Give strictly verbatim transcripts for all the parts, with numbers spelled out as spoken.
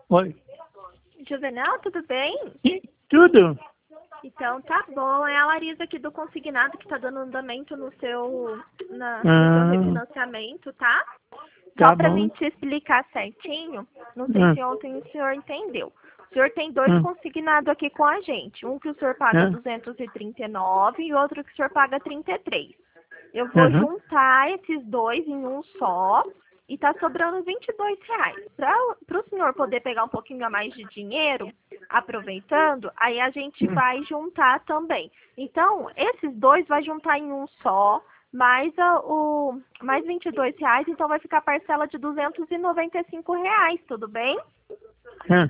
Oi. Juvenal, tudo bem? Sim, tudo? Então tá bom, é a Larisa aqui do Consignado que tá dando andamento no seu, na, no seu Ah, refinanciamento, tá? Só tá pra bom. mim te explicar certinho, não sei Ah, se ontem o senhor entendeu. O senhor tem dois ah, consignados aqui com a gente, um que o senhor paga ah, duzentos e trinta e nove e outro que o senhor paga trinta e três. Eu vou aham. juntar esses dois em um só e tá sobrando vinte e dois reais. Para o senhor poder pegar um pouquinho a mais de dinheiro, aproveitando, aí a gente vai juntar também. Então, esses dois vai juntar em um só, mais a, o mais vinte e dois reais, então vai ficar a parcela de duzentos e noventa e cinco reais, tudo bem? Ah,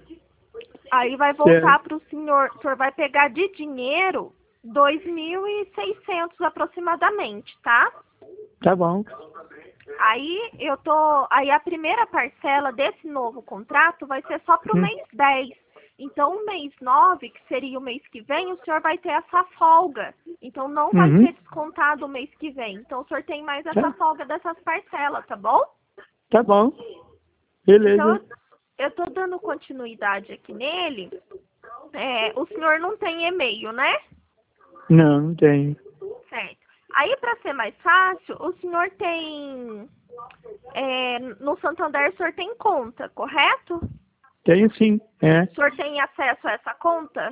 Aí vai voltar certo. para o senhor, o senhor vai pegar de dinheiro dois mil e seiscentos aproximadamente, tá? Tá bom. Aí eu tô, aí a primeira parcela desse novo contrato vai ser só para o Hum, mês dez. Então o mês nove, que seria o mês que vem, o senhor vai ter essa folga. Então não vai Uhum. ser descontado o mês que vem. Então o senhor tem mais essa Tá, folga dessas parcelas, tá bom? tá bom. Então Beleza. eu eu tô dando continuidade aqui nele. É, o senhor não tem e-mail, né? Não, não tenho. Certo. Aí, para ser mais fácil, o senhor tem... é, no Santander, o senhor tem conta, correto? Tenho sim. É, O senhor tem acesso a essa conta?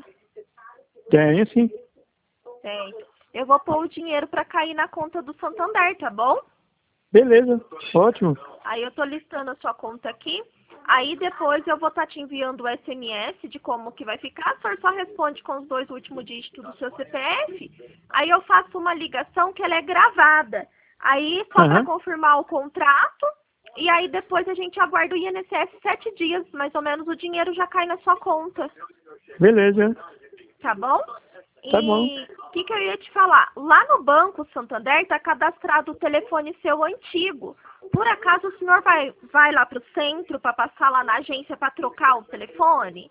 tenho sim. Certo. Eu vou pôr o dinheiro para cair na conta do Santander, tá bom? Beleza. Ótimo. Aí eu tô listando a sua conta aqui. Aí depois eu vou estar te enviando o S M S de como que vai ficar. O senhor só responde com os dois últimos dígitos do seu C P F. Aí eu faço uma ligação que ela é gravada. Aí só para Aham. confirmar o contrato. E aí depois a gente aguarda o I N S S sete dias. Mais ou menos o dinheiro já cai na sua conta. Beleza. Tá bom? Tá bom. E o que, que eu ia te falar? Lá no Banco Santander está cadastrado o telefone seu antigo. Por acaso o senhor vai, vai lá para o centro para passar lá na agência para trocar o telefone?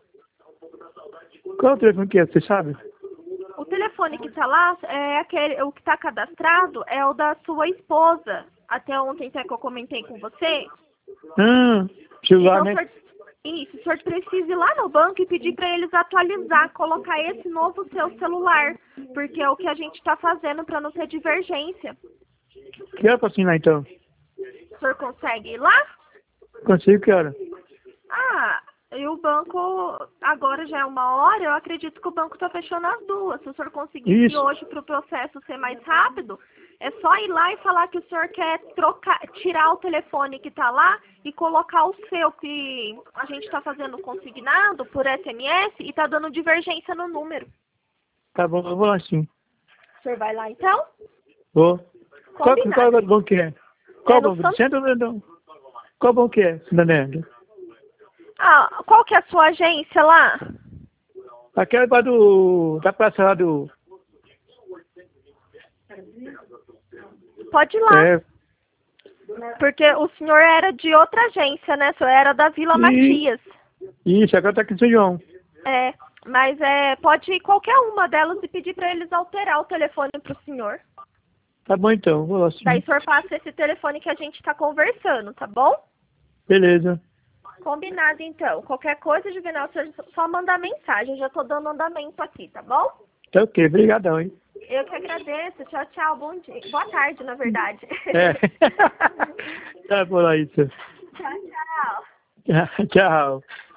Qual o telefone que é? Você sabe? O telefone que está lá, é aquele, o que está cadastrado é o da sua esposa. Até ontem até que eu comentei com você. Ah, celular, Então, o né? senhor, isso, o senhor precisa ir lá no banco e pedir para eles atualizar, colocar esse novo seu celular, porque é o que a gente está fazendo para não ter divergência. Que hora pra assinar então? O senhor consegue ir lá? Consigo que hora? Ah, e o banco, agora já é uma hora, eu acredito que o banco está fechando as duas. Se o senhor conseguisse ir Isso. hoje para o processo ser mais rápido, é só ir lá e falar que o senhor quer trocar, tirar o telefone que está lá e colocar o seu, que a gente está fazendo consignado por S M S e está dando divergência no número. Tá bom, eu vou lá sim. O senhor vai lá então? Vou. Qual, qual Combinado. banco que é? Qual É no banco? Do San... centro ou não? Qual banco que é, Santander? Ah, qual que é a sua agência lá? Aquela lá do... da praça lá do... Pode ir lá. É. Porque o senhor era de outra agência, né? O senhor era da Vila E... Matias. Isso, agora tá aqui em São João. É, mas é, pode ir qualquer uma delas e pedir para eles alterar o telefone para o senhor. Tá bom então, vou lá Daí sim. o senhor passa esse telefone que a gente está conversando, tá bom? Beleza. Combinado então. Qualquer coisa, Juvenal, você só mandar mensagem. Eu já tô dando andamento aqui, tá bom? Tá ok, obrigadão, hein? Eu que agradeço. Tchau, tchau. Bom dia. Boa tarde, na verdade. É. Tá bom, Laísa. Tchau, tchau. Tchau.